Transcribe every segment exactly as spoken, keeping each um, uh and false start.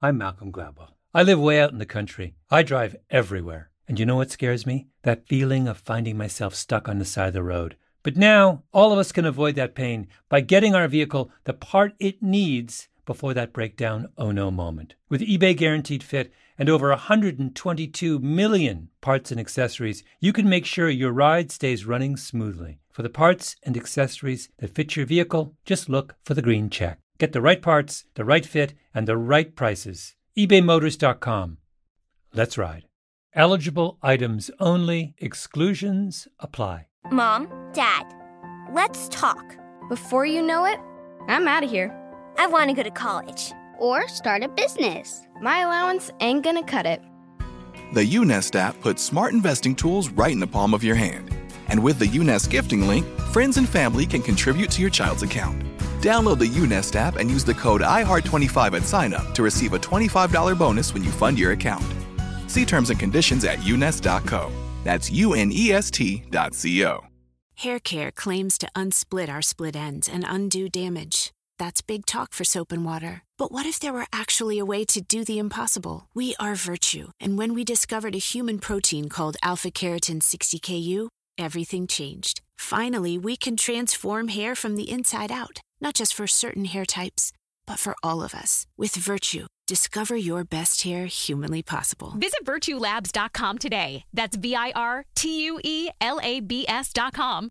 I'm Malcolm Gladwell. I live way out in the country. I drive everywhere. And you know what scares me? That feeling of finding myself stuck on the side of the road. But now, all of us can avoid that pain by getting our vehicle the part it needs before that breakdown oh no moment. With eBay Guaranteed Fit and over one hundred twenty-two million parts and accessories, you can make sure your ride stays running smoothly. For the parts and accessories that fit your vehicle, just look for the green check. Get the right parts, the right fit, and the right prices. ebay motors dot com. Let's ride. Eligible items only. Exclusions apply. Mom, Dad, let's talk. Before you know it, I'm out of here. I want to go to college. Or start a business. My allowance ain't gonna cut it. The YouNest app puts smart investing tools right in the palm of your hand. And with the YouNest gifting link, friends and family can contribute to your child's account. Download the YouNest app and use the code I heart twenty-five at sign-up to receive a twenty-five dollars bonus when you fund your account. See terms and conditions at U Nest dot co. That's U N E S T dot C O. Hair Care claims to unsplit our split ends and undo damage. That's big talk for soap and water. But what if there were actually a way to do the impossible? We are Virtue, and when we discovered a human protein called alpha-keratin sixty K U, everything changed. Finally, we can transform hair from the inside out. Not just for certain hair types, but for all of us. With Virtue, discover your best hair humanly possible. Visit Virtue Labs dot com today. That's V I R T U E L A B S dot com.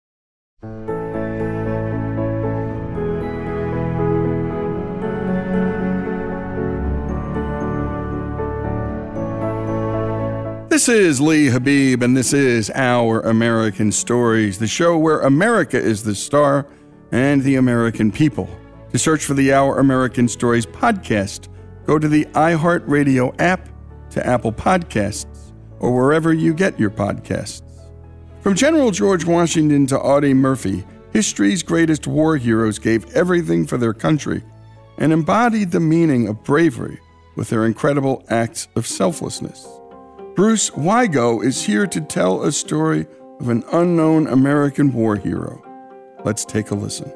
This is Lee Habib, and this is Our American Stories, the show where America is the star and the American people. To search for the Our American Stories podcast, go to the iHeartRadio app, to Apple Podcasts, or wherever you get your podcasts. From General George Washington to Audie Murphy, history's greatest war heroes gave everything for their country and embodied the meaning of bravery with their incredible acts of selflessness. Bruce Wygo is here to tell a story of an unknown American war hero. Let's take a listen.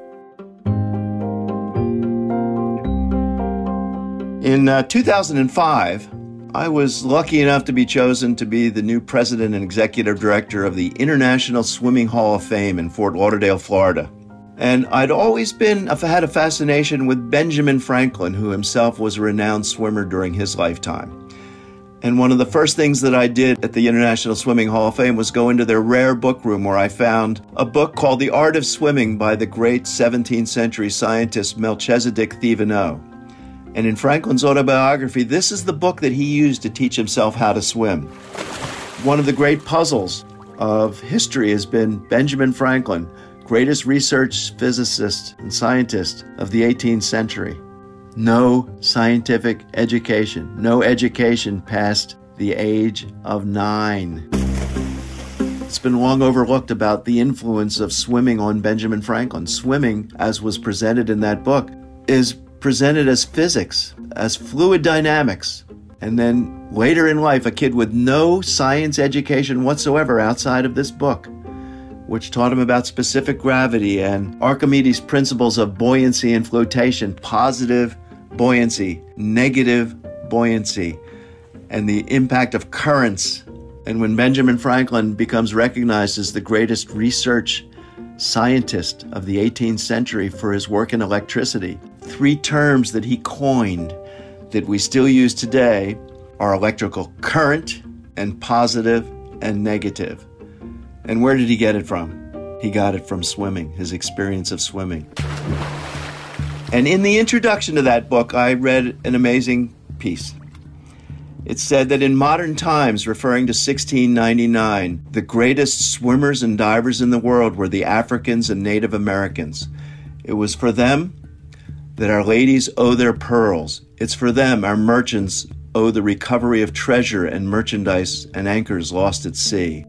In uh, two thousand five, I was lucky enough to be chosen to be the new president and executive director of the International Swimming Hall of Fame in Fort Lauderdale, Florida. And I'd always been had a fascination with Benjamin Franklin, who himself was a renowned swimmer during his lifetime. And one of the first things that I did at the International Swimming Hall of Fame was go into their rare book room, where I found a book called The Art of Swimming by the great seventeenth century scientist Melchizedek Thevenot. And in Franklin's autobiography, this is the book that he used to teach himself how to swim. One of the great puzzles of history has been Benjamin Franklin, greatest research physicist and scientist of the eighteenth century. No scientific education, no education past the age of nine. It's been long overlooked about the influence of swimming on Benjamin Franklin. Swimming, as was presented in that book, is presented as physics, as fluid dynamics. And then later in life, a kid with no science education whatsoever outside of this book, which taught him about specific gravity and Archimedes' principles of buoyancy and flotation, positive buoyancy, negative buoyancy, and the impact of currents. And when Benjamin Franklin becomes recognized as the greatest research scientist of the eighteenth century for his work in electricity, three terms that he coined that we still use today are electrical current and positive and negative. And where did he get it from? He got it from swimming, his experience of swimming. And in the introduction to that book, I read an amazing piece. It said that in modern times, referring to sixteen ninety-nine, the greatest swimmers and divers in the world were the Africans and Native Americans. It was for them that our ladies owe their pearls. It's for them our merchants owe the recovery of treasure and merchandise and anchors lost at sea.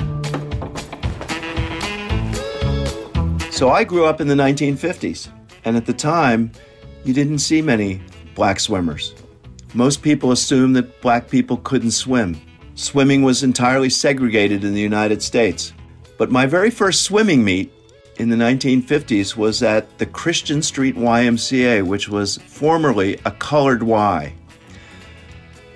So I grew up in the nineteen fifties, and at the time, you didn't see many black swimmers. Most people assumed that black people couldn't swim. Swimming was entirely segregated in the United States. But my very first swimming meet in the nineteen fifties was at the Christian Street Y M C A, which was formerly a colored Y.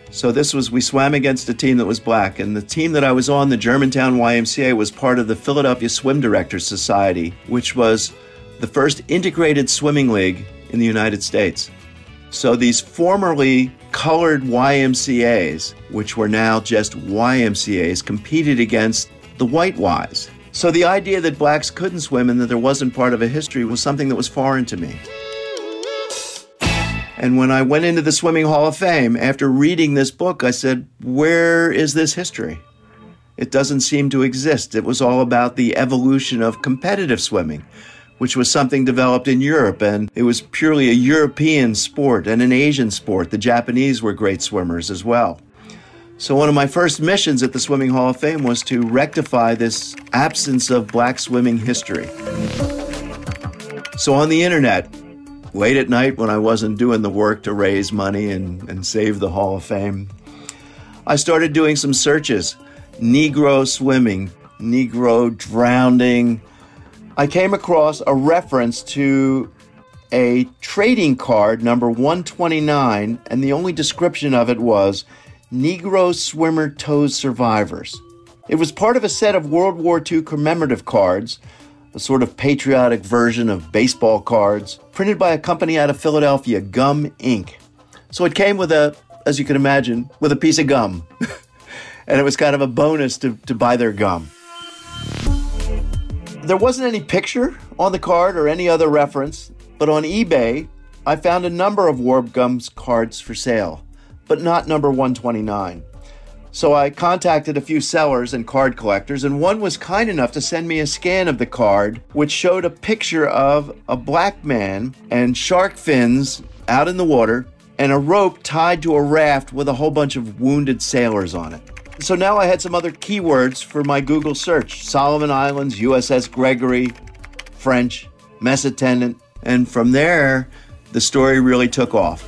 So this was, we swam against a team that was black. And the team that I was on, the Germantown Y M C A, was part of the Philadelphia Swim Directors Society, which was the first integrated swimming league in the United States. So these formerly colored Y M C As, which were now just Y M C As, competed against the white Ys. So the idea that blacks couldn't swim and that there wasn't part of a history was something that was foreign to me. And when I went into the Swimming Hall of Fame, after reading this book, I said, where is this history? It doesn't seem to exist. It was all about the evolution of competitive swimming, which was something developed in Europe, and it was purely a European sport and an Asian sport. The Japanese were great swimmers as well. So one of my first missions at the Swimming Hall of Fame was to rectify this absence of black swimming history. So on the internet, late at night when I wasn't doing the work to raise money and, and save the Hall of Fame, I started doing some searches. Negro swimming, Negro drowning. I came across a reference to a trading card number one twenty-nine, and the only description of it was Negro swimmer toes survivors. It was part of a set of World War Two commemorative cards, a sort of patriotic version of baseball cards, printed by a company out of Philadelphia, Gum Incorporated. So it came with a, as you can imagine, with a piece of gum. And it was kind of a bonus to, to buy their gum. There wasn't any picture on the card or any other reference, but on eBay, I found a number of Warb Gums cards for sale, but not number one twenty-nine. So I contacted a few sellers and card collectors, and one was kind enough to send me a scan of the card, which showed a picture of a black man and shark fins out in the water and a rope tied to a raft with a whole bunch of wounded sailors on it. So now I had some other keywords for my Google search: Solomon Islands, U S S Gregory, French, mess attendant, and from there, the story really took off.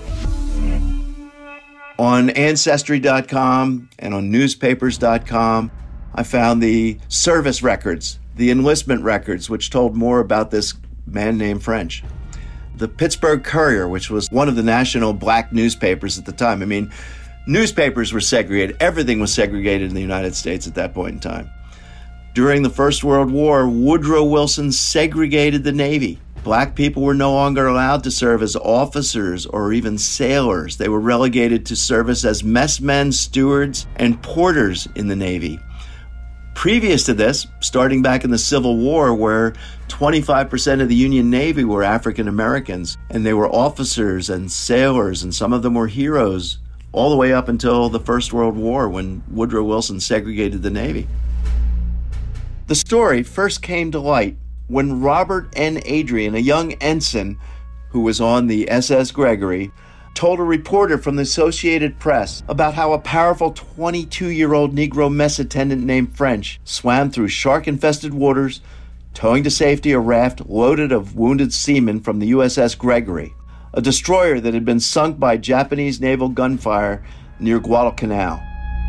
On Ancestry dot com and on newspapers dot com, I found the service records, the enlistment records, which told more about this man named French. The Pittsburgh Courier, which was one of the national black newspapers at the time. I mean, newspapers were segregated. Everything was segregated in the United States at that point in time. During the First World War, Woodrow Wilson segregated the Navy. Black people were no longer allowed to serve as officers or even sailors. They were relegated to service as messmen, stewards, and porters in the Navy. Previous to this, starting back in the Civil War, where twenty-five percent of the Union Navy were African Americans, and they were officers and sailors, and some of them were heroes, all the way up until the First World War when Woodrow Wilson segregated the Navy. The story first came to light when Robert N. Adrian, a young ensign who was on the S S Gregory, told a reporter from the Associated Press about how a powerful twenty-two-year-old Negro mess attendant named French swam through shark-infested waters, towing to safety a raft loaded of wounded seamen from the U S S Gregory, a destroyer that had been sunk by Japanese naval gunfire near Guadalcanal.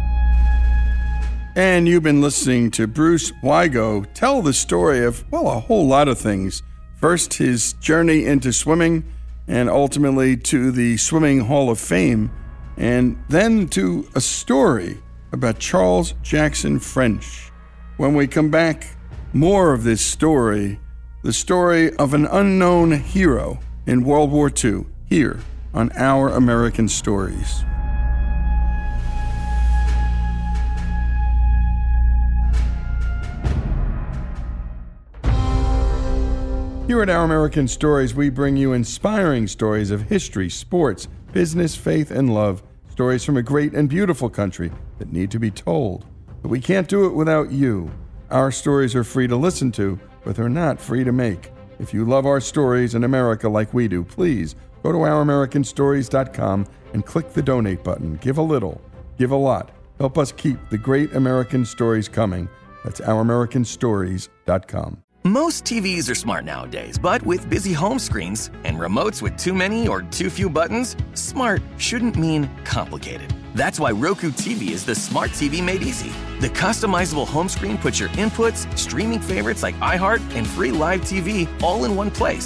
And you've been listening to Bruce Wygo tell the story of, well, a whole lot of things. First, his journey into swimming, and ultimately to the Swimming Hall of Fame, and then to a story about Charles Jackson French. When we come back, more of this story, the story of an unknown hero in World War Two, here on Our American Stories. Here at Our American Stories, we bring you inspiring stories of history, sports, business, faith, and love. Stories from a great and beautiful country that need to be told. But we can't do it without you. Our stories are free to listen to, but they're not free to make. If you love our stories in America like we do, please go to our american stories dot com and click the donate button. Give a little, give a lot. Help us keep the great American stories coming. That's our american stories dot com. Most T Vs are smart nowadays, but with busy home screens and remotes with too many or too few buttons, smart shouldn't mean complicated. That's why Roku T V is the smart T V made easy. The customizable home screen puts your inputs, streaming favorites like iHeart, and free live T V all in one place.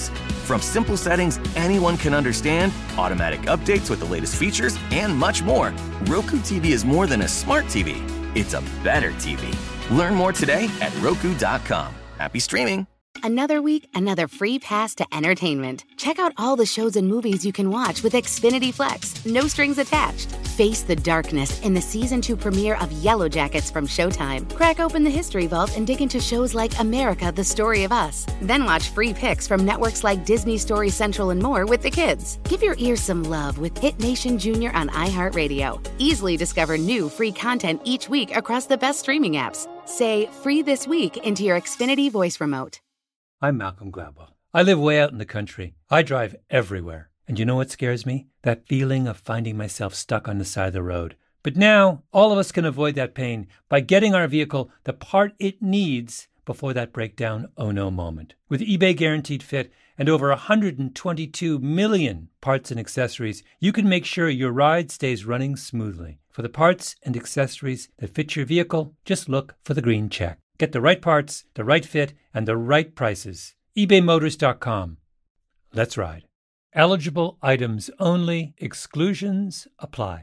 From simple settings anyone can understand, automatic updates with the latest features, and much more, Roku T V is more than a smart T V. It's a better T V. Learn more today at Roku dot com. Happy streaming. Another week, another free pass to entertainment. Check out all the shows and movies you can watch with Xfinity Flex. No strings attached. Face the darkness in the season two premiere of Yellow Jackets from Showtime. Crack open the history vault and dig into shows like America, The Story of Us. Then watch free picks from networks like Disney, Story Central, and more with the kids. Give your ears some love with Hit Nation Junior on iHeartRadio. Easily discover new free content each week across the best streaming apps. Say free this week into your Xfinity voice remote. I'm Malcolm Gladwell. I live way out in the country. I drive everywhere. And you know what scares me? That feeling of finding myself stuck on the side of the road. But now, all of us can avoid that pain by getting our vehicle the part it needs before that breakdown oh no moment. With eBay Guaranteed Fit and over one hundred twenty-two million parts and accessories, you can make sure your ride stays running smoothly. For the parts and accessories that fit your vehicle, just look for the green check. Get the right parts, the right fit, and the right prices. ebay motors dot com. Let's ride. Eligible items only. Exclusions apply.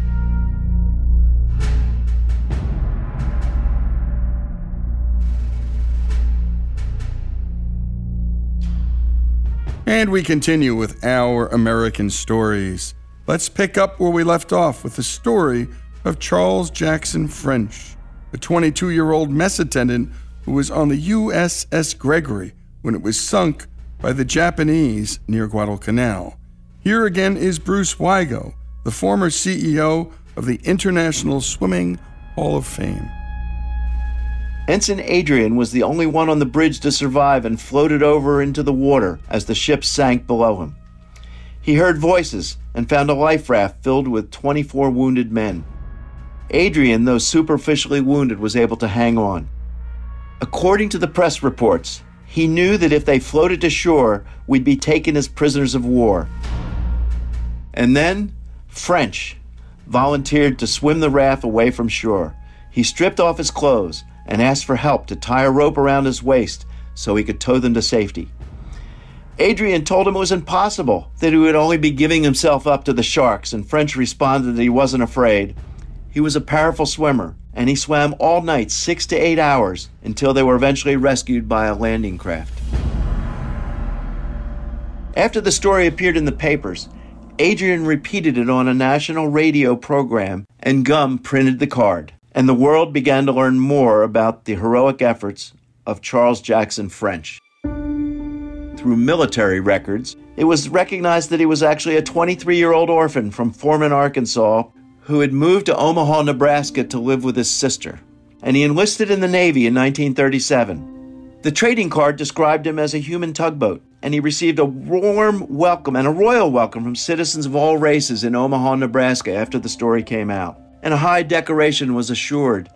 And we continue with Our American Stories. Let's pick up where we left off with the story of Charles Jackson French, a twenty-two-year-old mess attendant who was on the U S S Gregory when it was sunk by the Japanese near Guadalcanal. Here again is Bruce Wigo, the former C E O of the International Swimming Hall of Fame. Ensign Adrian was the only one on the bridge to survive and floated over into the water as the ship sank below him. He heard voices and found a life raft filled with twenty-four wounded men. Adrian, though superficially wounded, was able to hang on. According to the press reports, he knew that if they floated to shore, we'd be taken as prisoners of war. And then, French volunteered to swim the raft away from shore. He stripped off his clothes and asked for help to tie a rope around his waist so he could tow them to safety. Adrian told him it was impossible, that he would only be giving himself up to the sharks, and French responded that he wasn't afraid. He was a powerful swimmer, and he swam all night, six to eight hours, until they were eventually rescued by a landing craft. After the story appeared in the papers, Adrian repeated it on a national radio program, and Gum printed the card, and the world began to learn more about the heroic efforts of Charles Jackson French. Through military records, it was recognized that he was actually a twenty-three-year-old orphan from Foreman, Arkansas, who had moved to Omaha, Nebraska to live with his sister, and he enlisted in the Navy in nineteen thirty-seven. The trading card described him as a human tugboat, and he received a warm welcome and a royal welcome from citizens of all races in Omaha, Nebraska after the story came out, and a high decoration was assured.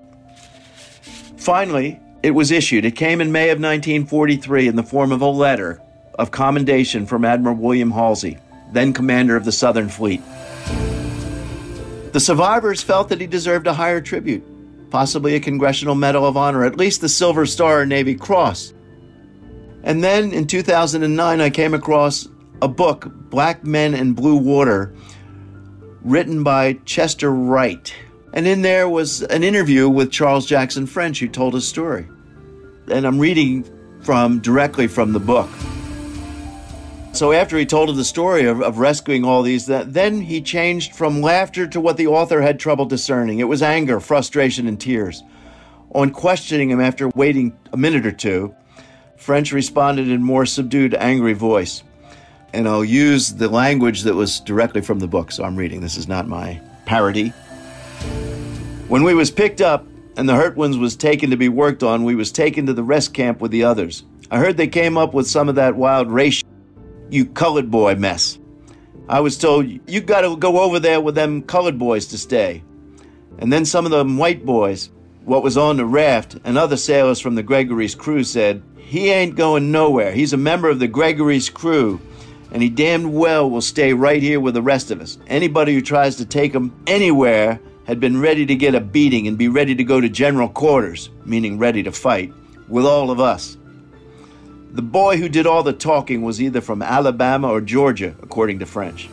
Finally, it was issued. It came in May of nineteen forty-three in the form of a letter of commendation from Admiral William Halsey, then commander of the Southern Fleet. The survivors felt that he deserved a higher tribute, possibly a Congressional Medal of Honor, at least the Silver Star or Navy Cross. And then in two thousand nine, I came across a book, Black Men and Blue Water, written by Chester Wright. And in there was an interview with Charles Jackson French, who told his story. And I'm reading from directly from the book. So after he told of the story of, of rescuing all these, that, then he changed from laughter to what the author had trouble discerning. It was anger, frustration, and tears. On questioning him after waiting a minute or two, French responded in more subdued, angry voice. And I'll use the language that was directly from the book, so I'm reading. This is not my parody. When we was picked up and the hurt ones was taken to be worked on, we was taken to the rest camp with the others. I heard they came up with some of that wild race, you colored boy mess. I was told, you got to go over there with them colored boys to stay. And then some of them white boys, what was on the raft, and other sailors from the Gregory's crew said, he ain't going nowhere. He's a member of the Gregory's crew, and he damn well will stay right here with the rest of us. Anybody who tries to take him anywhere had been ready to get a beating and be ready to go to general quarters, meaning ready to fight, with all of us. The boy who did all the talking was either from Alabama or Georgia, according to French.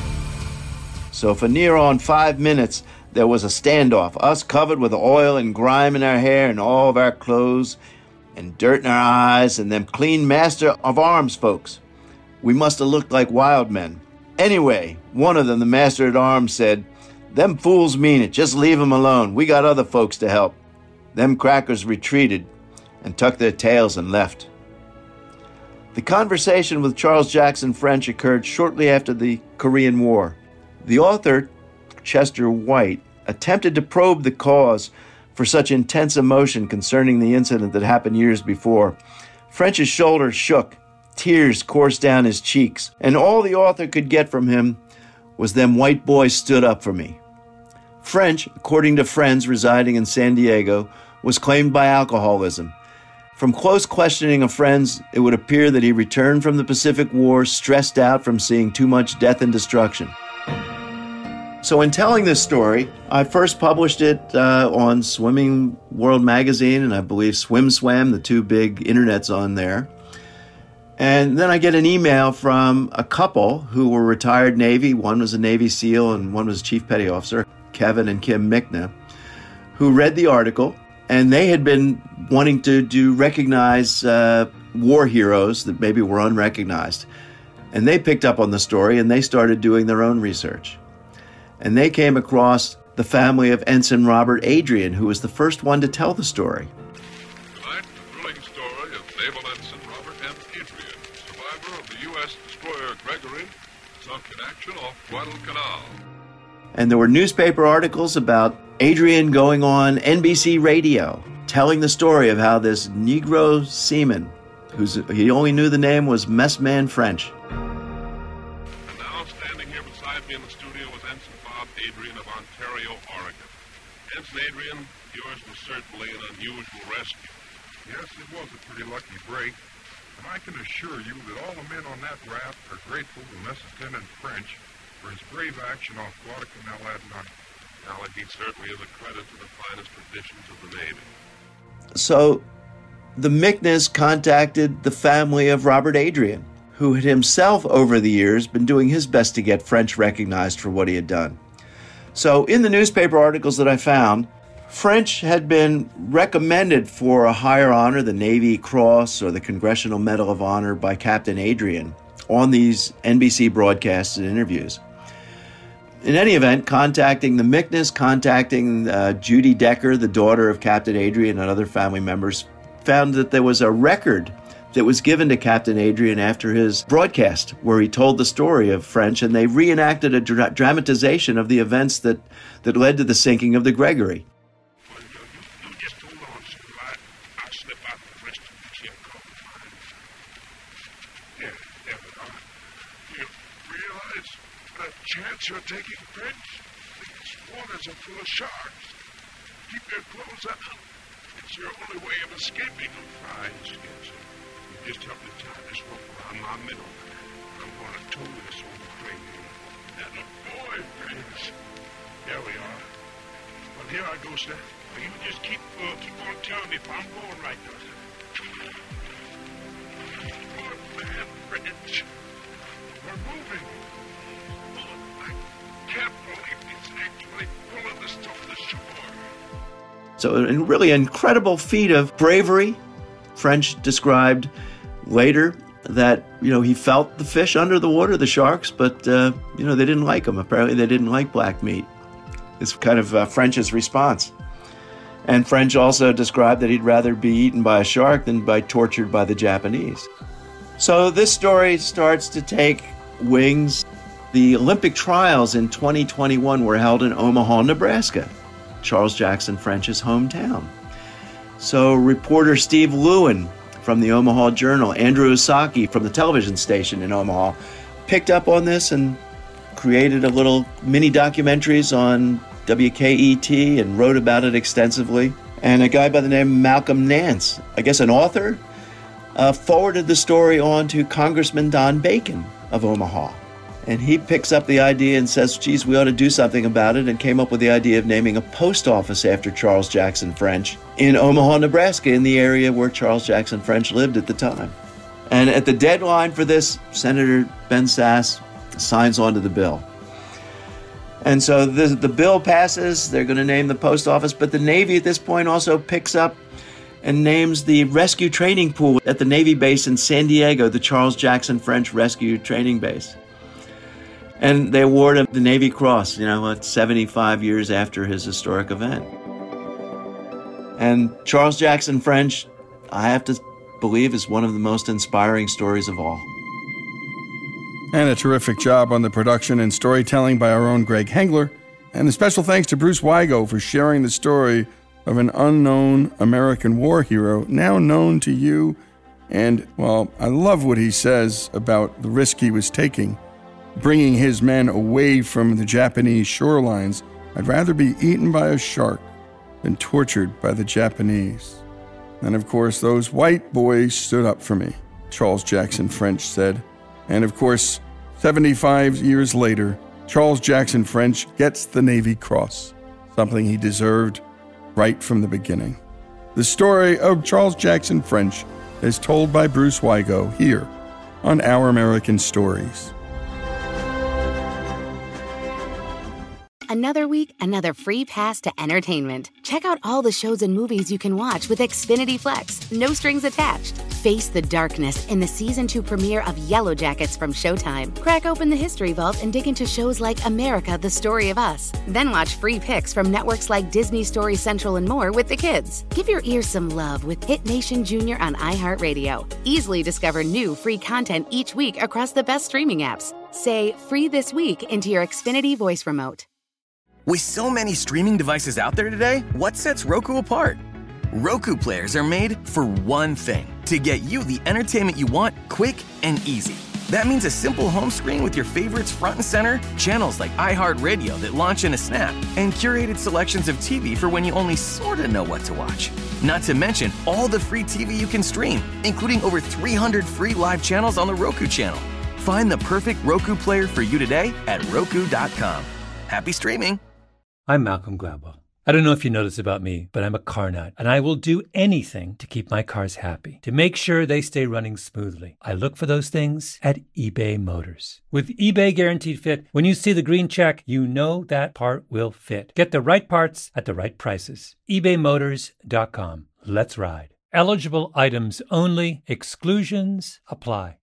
So for near on five minutes, there was a standoff, us covered with oil and grime in our hair and all of our clothes, and dirt in our eyes, and them clean master of arms folks. We must have looked like wild men. Anyway, one of them, the master at arms, said, "Them fools mean it, just leave them alone. We got other folks to help." Them crackers retreated and tucked their tails and left. The conversation with Charles Jackson French occurred shortly after the Korean War. The author, Chester White, attempted to probe the cause for such intense emotion concerning the incident that happened years before. French's shoulders shook, tears coursed down his cheeks, and all the author could get from him was "them white boys stood up for me." French, according to friends residing in San Diego, was claimed by alcoholism. From close questioning of friends, it would appear that he returned from the Pacific War stressed out from seeing too much death and destruction. So in telling this story, I first published it uh, on Swimming World Magazine and I believe Swim Swam, the two big internets on there. And then I get an email from a couple who were retired Navy. One was a Navy SEAL and one was Chief Petty Officer, Kevin and Kim Mickna, who read the article. And they had been wanting to do recognize uh, war heroes that maybe were unrecognized. And they picked up on the story and they started doing their own research. And they came across the family of Ensign Robert Adrian, who was the first one to tell the story. Tonight, the thrilling story of Naval Ensign Robert M. Adrian, survivor of the U S destroyer Gregory, sunk in action off Guadalcanal. And there were newspaper articles about Adrian going on N B C radio, telling the story of how this Negro seaman, who's he only knew the name was Messman French. And now, standing here beside me in the studio is Ensign Bob Adrian of Ontario, Oregon. Ensign Adrian, yours was certainly an unusual rescue. Yes, it was a pretty lucky break. And I can assure you that all the men on that raft are grateful to Missus Lieutenant French for his brave action off Guadalcanal that night. Now, he certainly is a credit to the finest traditions of the Navy. So the Micknas contacted the family of Robert Adrian, who had himself over the years been doing his best to get French recognized for what he had done. So in the newspaper articles that I found, French had been recommended for a higher honor, the Navy Cross or the Congressional Medal of Honor, by Captain Adrian on these N B C broadcasts and interviews. In any event, contacting the Micknas, contacting uh, Judy Decker, the daughter of Captain Adrian, and other family members, found that there was a record that was given to Captain Adrian after his broadcast, where he told the story of French, and they reenacted a dra- dramatization of the events that, that led to the sinking of the Gregory. Well, you, you, you just hold on, sir. I, I'll slip out the rest of the ship coffee. Yeah, there we are. You realize the chance you're taking, French? These waters are full of sharks. Keep your clothes up. It's your only way of escaping them. Fine, skin, sir. You just help me tie this rope around my middle. I'm going to tow this old crane. And a boy, friends. There we are. Well, here I go, sir. Well, you just keep uh, keep on telling me if I'm going right now, sir. Good man, French. We're moving. Oh, I can't believe he's actually pulling this to the shore. So a really incredible feat of bravery. French described later that, you know, he felt the fish under the water, the sharks, but, uh, you know, they didn't like him. Apparently they didn't like black meat. It's kind of uh, French's response. And French also described that he'd rather be eaten by a shark than by tortured by the Japanese. So this story starts to take wings. The Olympic trials in twenty twenty-one were held in Omaha, Nebraska, Charles Jackson French's hometown. So reporter Steve Lewin from the Omaha Journal, Andrew Osaki from the television station in Omaha, picked up on this and created a little mini documentaries on W K E T and wrote about it extensively. And a guy by the name of Malcolm Nance, I guess an author, uh, forwarded the story on to Congressman Don Bacon of Omaha. And he picks up the idea and says, geez, we ought to do something about it, and came up with the idea of naming a post office after Charles Jackson French in Omaha, Nebraska, in the area where Charles Jackson French lived at the time. And at the deadline for this, Senator Ben Sasse signs on to the bill. And so the, the bill passes. They're going to name the post office, but the Navy at this point also picks up and names the rescue training pool at the Navy base in San Diego, the Charles Jackson French Rescue Training Base. And they award him the Navy Cross, you know, seventy-five years after his historic event. And Charles Jackson French, I have to believe, is one of the most inspiring stories of all. And a terrific job on the production and storytelling by our own Greg Hengler. And a special thanks to Bruce Wygo for sharing the story of an unknown American war hero, now known to you. And, well, I love what he says about the risk he was taking, bringing his men away from the Japanese shorelines. I'd rather be eaten by a shark than tortured by the Japanese. And, of course, those white boys stood up for me, Charles Jackson French said. And, of course, seventy-five years later, Charles Jackson French gets the Navy Cross, something he deserved right from the beginning. The story of Charles Jackson French is told by Bruce Wygo here on Our American Stories. Another week, another free pass to entertainment. Check out all the shows and movies you can watch with Xfinity Flex. No strings attached. Face the darkness in the season two premiere of Yellow Jackets from Showtime. Crack open the history vault and dig into shows like America, The Story of Us. Then watch free picks from networks like Disney, Story Central, and more with the kids. Give your ears some love with Hit Nation Junior on iHeartRadio. Easily discover new free content each week across the best streaming apps. Say free this week into your Xfinity voice remote. With so many streaming devices out there today, what sets Roku apart? Roku players are made for one thing, to get you the entertainment you want quick and easy. That means a simple home screen with your favorites front and center, channels like iHeartRadio that launch in a snap, and curated selections of T V for when you only sort of know what to watch. Not to mention all the free T V you can stream, including over three hundred free live channels on the Roku channel. Find the perfect Roku player for you today at Roku dot com. Happy streaming! I'm Malcolm Gladwell. I don't know if you know this about me, but I'm a car nut, and I will do anything to keep my cars happy, to make sure they stay running smoothly. I look for those things at eBay Motors. With eBay Guaranteed Fit, when you see the green check, you know that part will fit. Get the right parts at the right prices. ebay motors dot com. Let's ride. Eligible items only. Exclusions apply.